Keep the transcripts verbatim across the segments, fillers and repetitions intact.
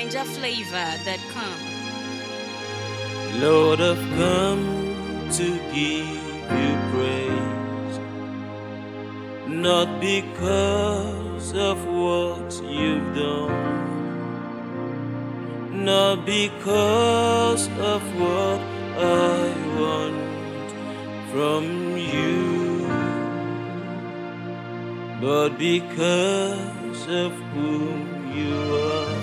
Niger flavor dot com. Lord, I've come to give you praise, not because of what you've done, not because of what I want from you, but because of whom you are.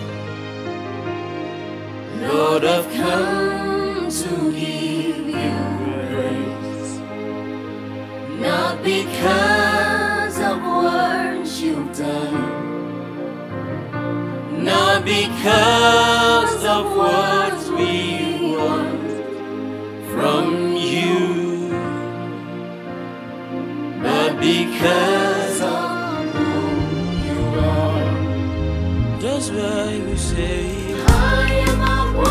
Lord, I've come to give you praise, not because of what you've done, not because of what we want from you, but because of who you are. That's why we say, I am a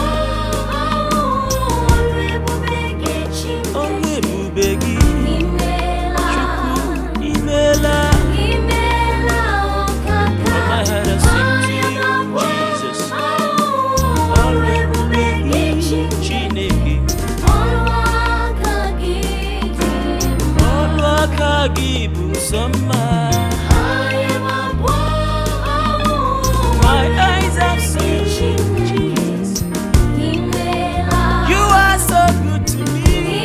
Begi, Chuku, Imela, Mama had a sing to you, Jesus. Already, Chineke, Olwakagibu Sama. My eyes have seen Jesus. You are so good to me.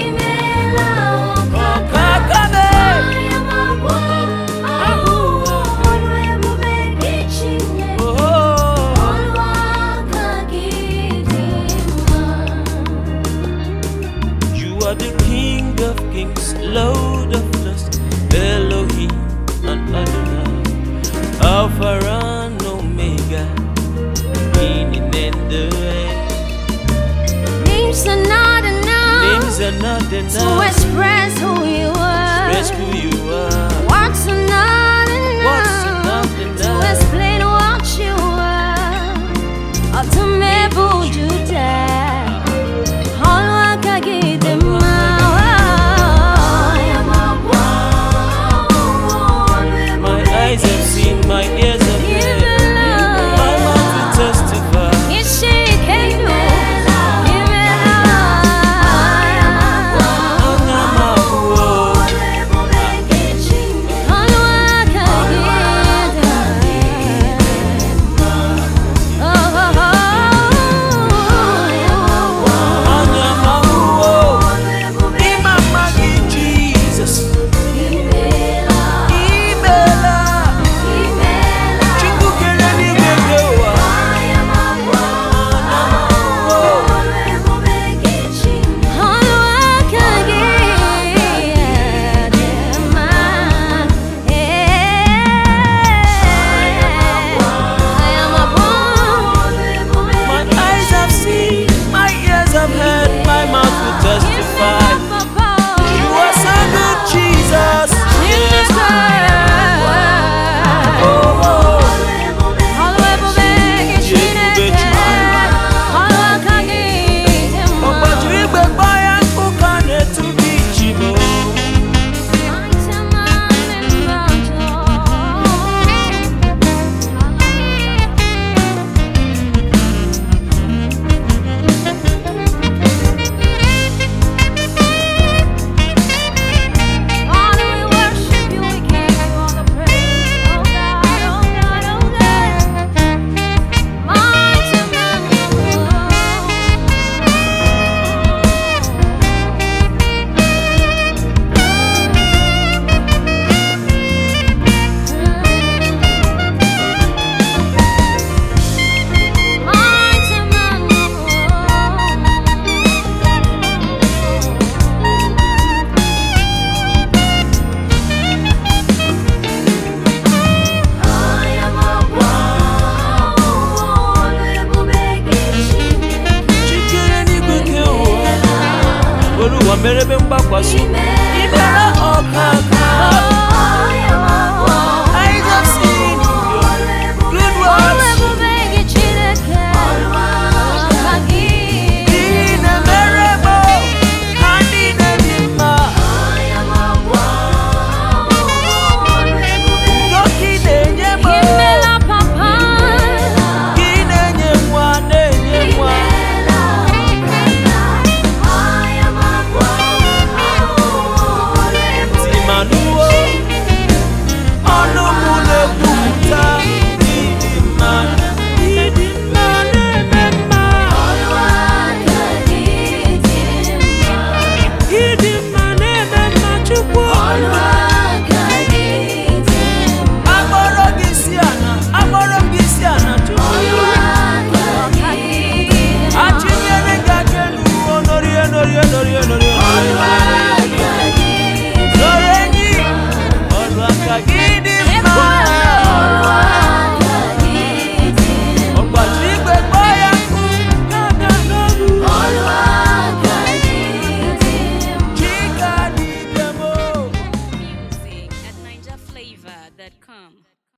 Lord of lust, Elohim and Adonai, Alpha and Omega, beginning and the end. Names are not enough. Names are not enough to express who you are. Express who you are. Words are not enough. Words are not enough to explain what you are. Ultimate Judah. My ears have heard, my mouth will testify. Merebe mbakwasu, imela okaka.